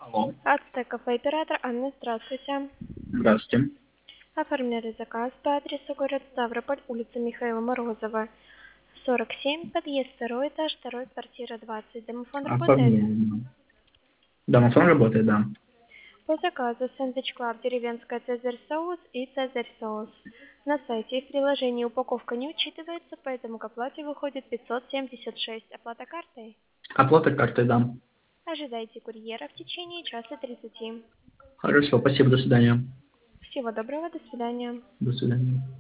Алло, Ацтек кафе оператор Анна, здравствуйте. здравствуйте. Оформляли заказ по адресу город Ставрополь, улица Михаила Морозова, 47, подъезд, второй этаж, второй, квартира 20. Домофон работает? Оформление. Домофон работает, да. По заказу сэндвич клаб, деревенская цезарь соус и цезарь соус. На сайте и в приложении упаковка не учитывается, поэтому к оплате выходит 576. Оплата картой? Оплата картой, да. Ожидайте курьера в течение часа 30. Хорошо, спасибо, до свидания. Всего доброго, до свидания. До свидания.